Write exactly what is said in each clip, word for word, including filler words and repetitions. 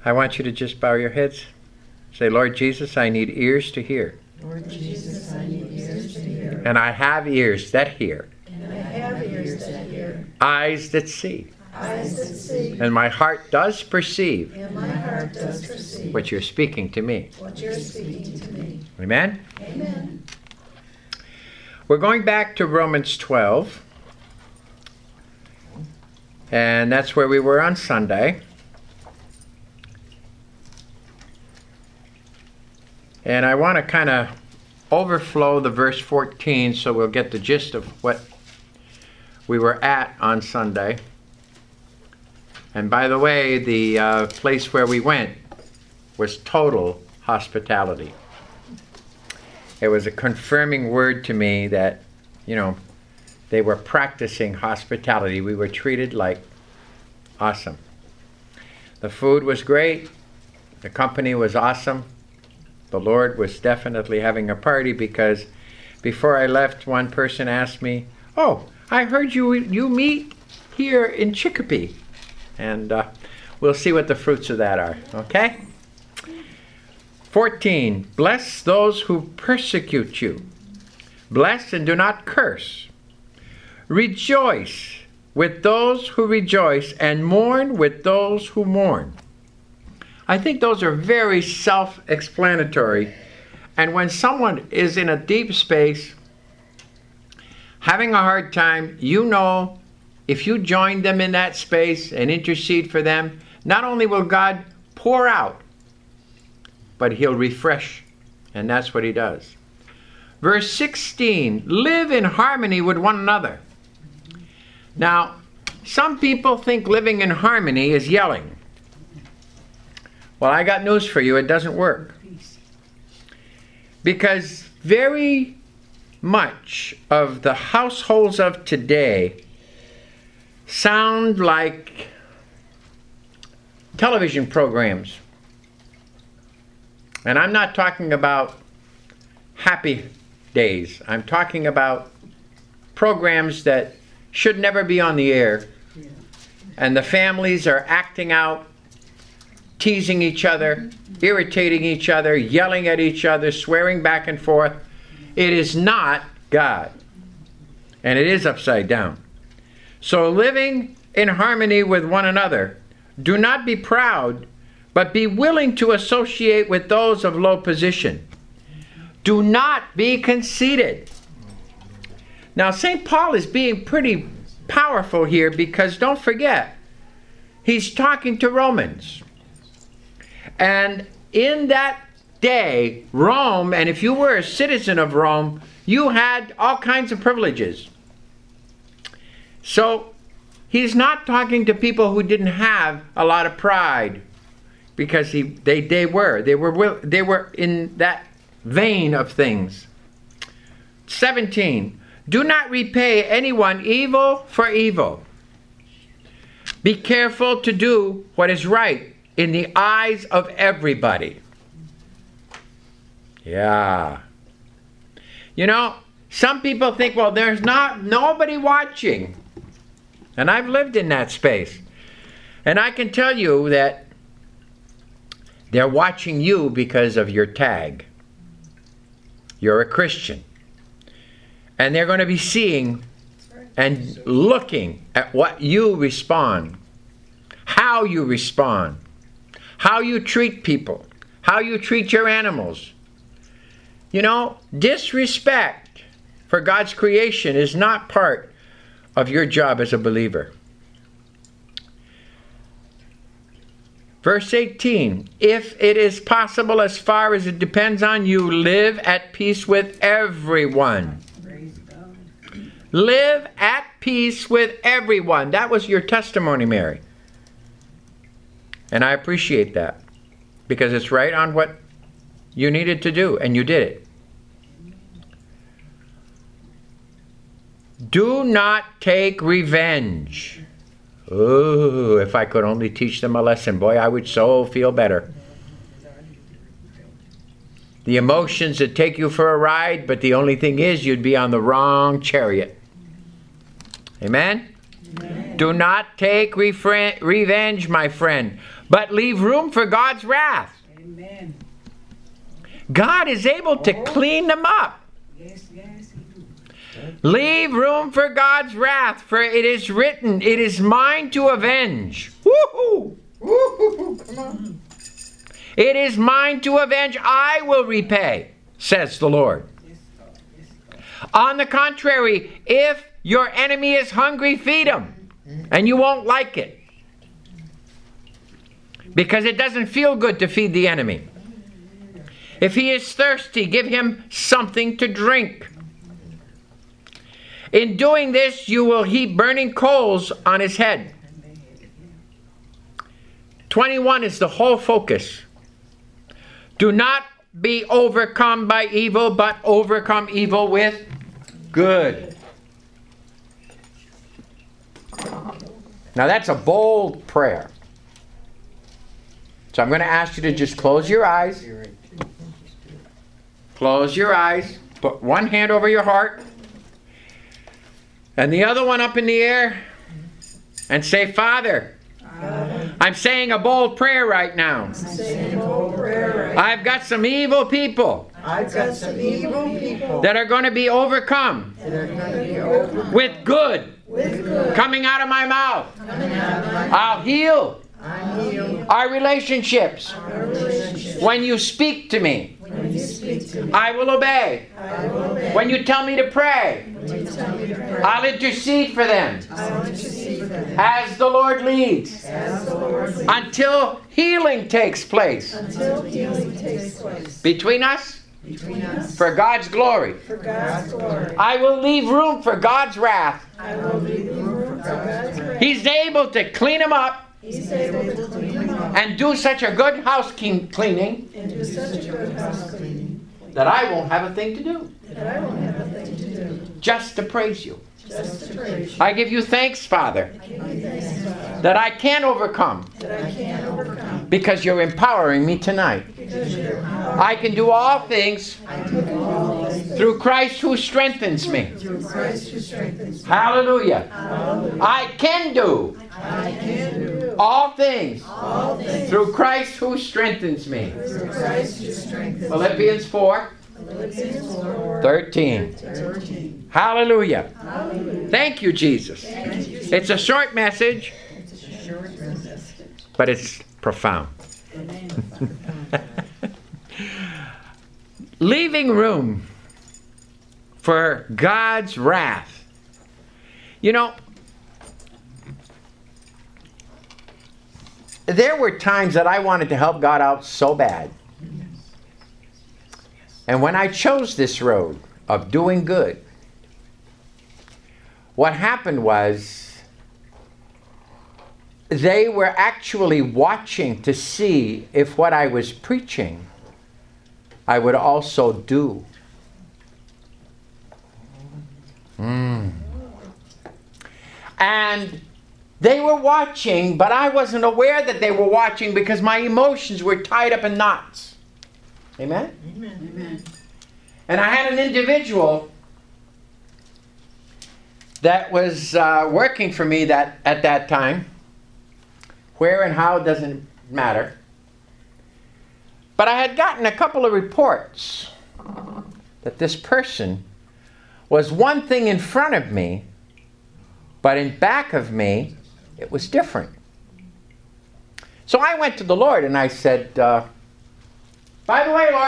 I want you to just bow your heads. Say, Lord Jesus, I need ears to hear. Lord Jesus, I need ears to hear. And I have ears that hear. And I have ears that hear. Eyes that see. Eyes that see. And my heart does perceive. And my heart does perceive. What you're speaking to me. What you're speaking to me. Amen? Amen. We're going back to Romans twelve. And that's where we were on Sunday. And I want to kind of overflow the verse fourteen so we'll get the gist of what we were at on Sunday. And by the way, the uh, place where we went was total hospitality. It was a confirming word to me that, you know, they were practicing hospitality. We were treated like awesome. The food was great. The company was awesome. The Lord was definitely having a party, because before I left, one person asked me, oh, I heard you you meet here in Chicopee. And uh, we'll see what the fruits of that are, okay? fourteen, bless those who persecute you. Bless and do not curse. Rejoice with those who rejoice, and mourn with those who mourn. I think those are very self-explanatory. And when someone is in a deep space, having a hard time, you know, if you join them in that space and intercede for them, not only will God pour out, but he'll refresh. And that's what he does. Verse sixteen, live in harmony with one another. Now, some people think living in harmony is yelling. Well, I got news for you. It doesn't work. Because very much of the households of today sound like television programs. And I'm not talking about happy days. I'm talking about programs that should never be on the air. And the families are acting out, teasing each other, irritating each other, yelling at each other, swearing back and forth. It is not God. And it is upside down. So living in harmony with one another, do not be proud, but be willing to associate with those of low position. Do not be conceited. Now, Saint Paul is being pretty powerful here, because don't forget, he's talking to Romans. And in that day, Rome, and if you were a citizen of Rome, you had all kinds of privileges. So he's not talking to people who didn't have a lot of pride, because he they they were they were they were in that vein of things. seventeen. Do not repay anyone evil for evil. Be careful to do what is right in the eyes of everybody. Yeah. You know, some people think, well, there's not nobody watching. And I've lived in that space. And I can tell you that they're watching you because of your tag. You're a Christian. And they're going to be seeing and looking at what you respond, how you respond, how you treat people, how you treat your animals. You know, disrespect for God's creation is not part of your job as a believer. Verse eighteen, if it is possible, as far as it depends on you, live at peace with everyone. Live at peace with everyone. That was your testimony, Mary. And I appreciate that, because it's right on what you needed to do, and you did it. Do not take revenge. Oh, if I could only teach them a lesson, boy, I would so feel better. The emotions that take you for a ride, but the only thing is you'd be on the wrong chariot. Amen? Amen. Do not take refre- revenge, my friend, but leave room for God's wrath. Amen. God is able to clean them up. Yes, yes, he do. Leave room for God's wrath, for it is written, it is mine to avenge. Woo-hoo! Woo-hoo! Come on. It is mine to avenge, I will repay, says the Lord. Yes, God. Yes, God. On the contrary, if your enemy is hungry, feed him. And you won't like it. Because it doesn't feel good to feed the enemy. If he is thirsty, give him something to drink. In doing this, you will heap burning coals on his head. twenty-one is the whole focus. Do not be overcome by evil, but overcome evil with good. Now that's a bold prayer. So I'm going to ask you to just close your eyes. Close your eyes. Put one hand over your heart. And the other one up in the air. And say, Father, I'm saying a bold prayer right now. Saying a bold prayer right I've got some evil people I've got some evil people that are going to be overcome that are going to be over with good with good coming out of my mouth. coming out of my I'll heal I heal our relationships. our relationship. When you speak to me, When you speak to me, I will obey. I will obey. When you tell me to pray, When you tell me to pray, I'll intercede for them I will intercede for them. as the Lord leads As the Lord leads, until healing takes place until healing takes place between us between us for God's glory. for God's glory. I will leave room for God's wrath. I will leave room for God's wrath. He's able to clean them up He's able to clean them up and do such a good house cleaning and do such a good house cleaning that I won't have a thing to do, that I won't have a thing to do, just to praise you. just to praise you. I give you thanks, Father, I give you thanks, Father, that I can overcome that I can overcome because you're empowering me tonight. because you're power. I can do all things I can do all things through Christ who strengthens me. through Christ who strengthens me. Hallelujah. Hallelujah. I can do I can do all things all things through Christ who strengthens me. through Christ who strengthens me. Philippians four Philippians four thirteen. thirteen. Hallelujah. Hallelujah. Thank you, Jesus. Thank you. It's a short message, It's a short message. but it's profound. Leaving room for God's wrath. You know, there were times that I wanted to help God out so bad. And when I chose this road of doing good, what happened was they were actually watching to see if what I was preaching I would also do. Mm. And they were watching, but I wasn't aware that they were watching because my emotions were tied up in knots. Amen? Amen. Amen. And I had an individual that was uh, working for me that at that time. Where and how doesn't matter. But I had gotten a couple of reports that this person was one thing in front of me, but in back of me, it was different. So I went to the Lord and I said, uh, by the way,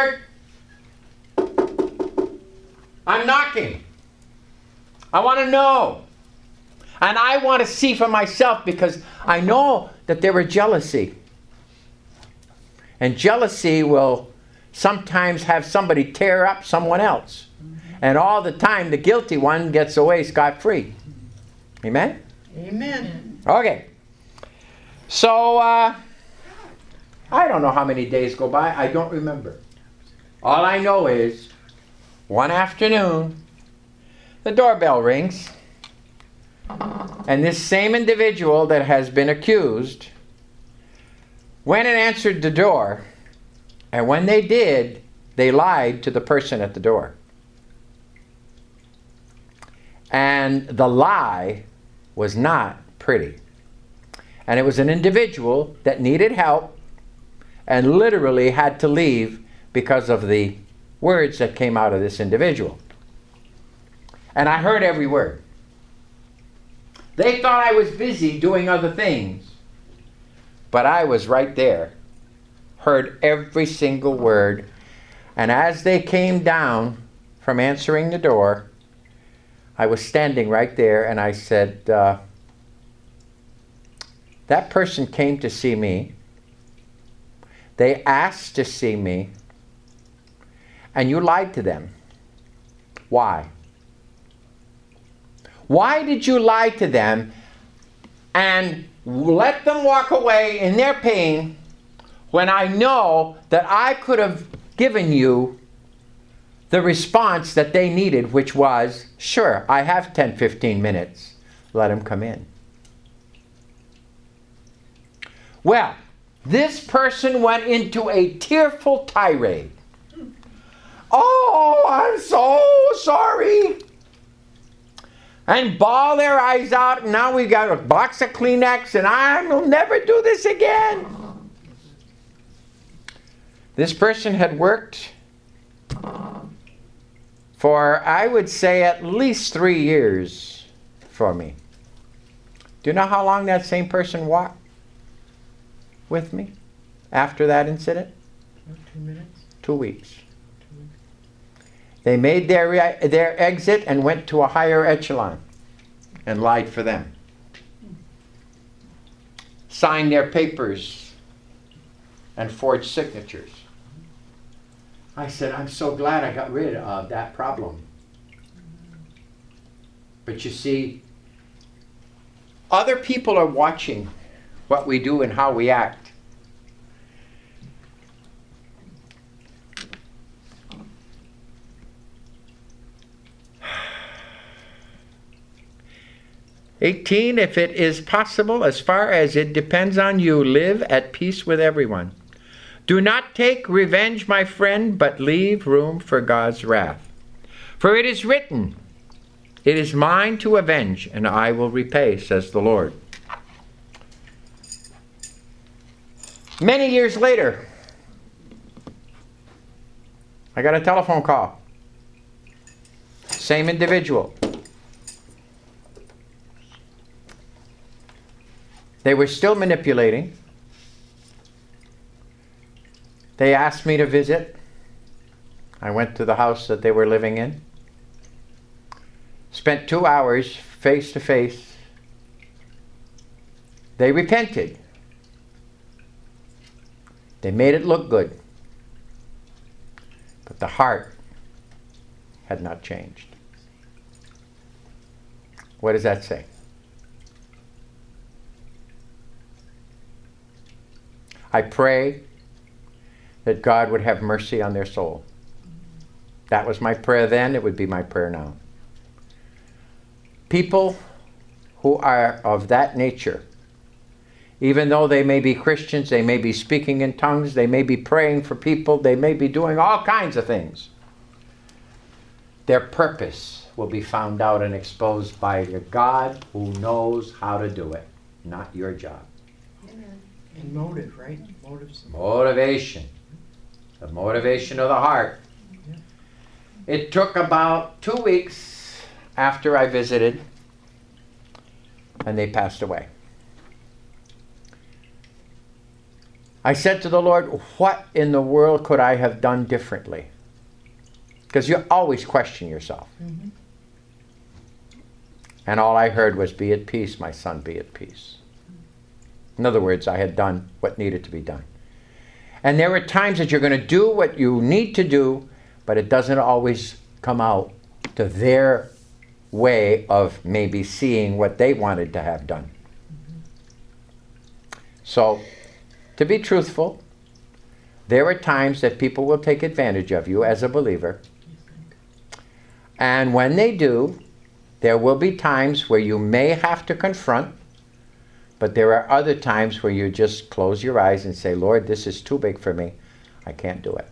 Lord, I'm knocking. I want to know. And I want to see for myself because I know that there were jealousy. And jealousy will sometimes have somebody tear up someone else. And all the time the guilty one gets away scot-free. Amen? Amen. Okay. So, uh, I don't know how many days go by. I don't remember. All I know is one afternoon, the doorbell rings. And this same individual that has been accused went and answered the door. And when they did, they lied to the person at the door. And the lie was not pretty. And it was an individual that needed help and literally had to leave because of the words that came out of this individual. And I heard every word. They thought I was busy doing other things, but I was right there, heard every single word. And as they came down from answering the door, I was standing right there, and I said, uh, that person came to see me. They asked to see me, and you lied to them. Why? Why did you lie to them and let them walk away in their pain when I know that I could have given you the response that they needed, which was, sure, I have ten, fifteen minutes. Let them come in. Well, this person went into a tearful tirade. Oh, I'm so sorry. And bawl their eyes out. And now we got a box of Kleenex, and I will never do this again. This person had worked for, I would say, at least three years for me. Do you know how long that same person walked with me after that incident? Two minutes. Two weeks. They made their, re- their exit and went to a higher echelon and lied for them. Signed their papers and forged signatures. I said, I'm so glad I got rid of that problem. But you see, other people are watching what we do and how we act. eighteen, if it is possible, as far as it depends on you, live at peace with everyone. Do not take revenge, my friend, but leave room for God's wrath. For it is written, it is mine to avenge, and I will repay, says the Lord. Many years later, I got a telephone call. Same individual. They were still manipulating. They asked me to visit. I went to the house that they were living in. Spent two hours face to face. They repented. They made it look good. But the heart had not changed. What does that say? I pray that God would have mercy on their soul. That was my prayer then. It would be my prayer now. People who are of that nature, even though they may be Christians, they may be speaking in tongues, they may be praying for people, they may be doing all kinds of things, their purpose will be found out and exposed by a God who knows how to do it, not your job. And motive, right? Motives. Motivation. The motivation of the heart. Yeah. It took about two weeks after I visited, and they passed away. I said to the Lord, what in the world could I have done differently? Because you always question yourself. Mm-hmm. And all I heard was, be at peace, my son, be at peace. In other words, I had done what needed to be done. And there are times that you're going to do what you need to do, but it doesn't always come out to their way of maybe seeing what they wanted to have done. Mm-hmm. So, to be truthful, there are times that people will take advantage of you as a believer. And when they do, there will be times where you may have to confront. But there are other times where you just close your eyes and say, Lord, this is too big for me. I can't do it.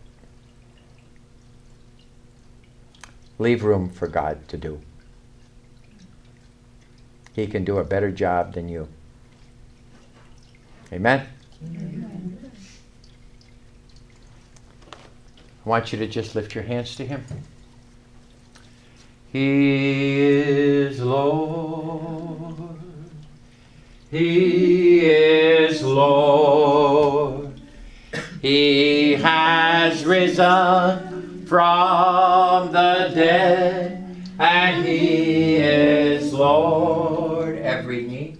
Leave room for God to do. he can do a better job than you. Amen? Amen. I want you to just lift your hands to him. He is Lord. He is Lord. He has risen from the dead, and he is Lord. Every knee,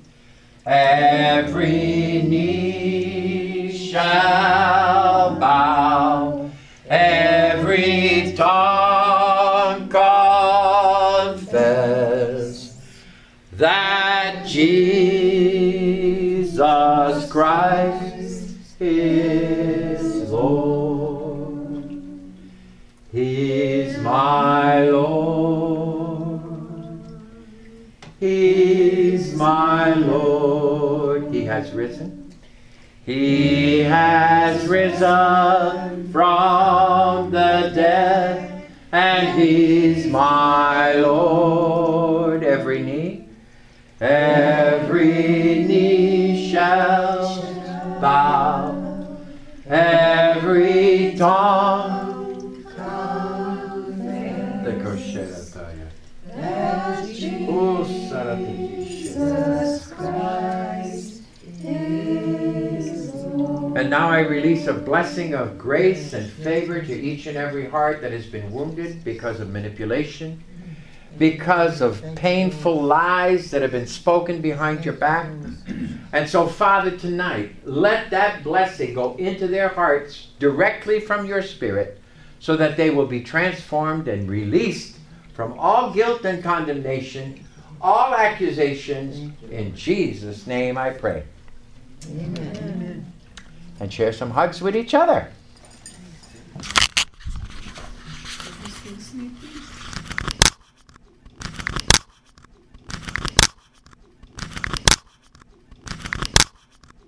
every knee shall bow, every tongue confess that Jesus Christ is Lord. He's my Lord. He's my Lord. He has risen. He has risen from the dead, and he's my Lord. Every knee, every knee shall bow, every tongue the Kosherataya. Oh, Jesus Christ is Lord. And now I release a blessing of grace and favor to each and every heart that has been wounded because of manipulation, because of painful lies that have been spoken behind your back. And so, Father, tonight, let that blessing go into their hearts directly from your Spirit, so that they will be transformed and released from all guilt and condemnation, all accusations. In Jesus' name I pray. Amen. And share some hugs with each other. Is he sleeping?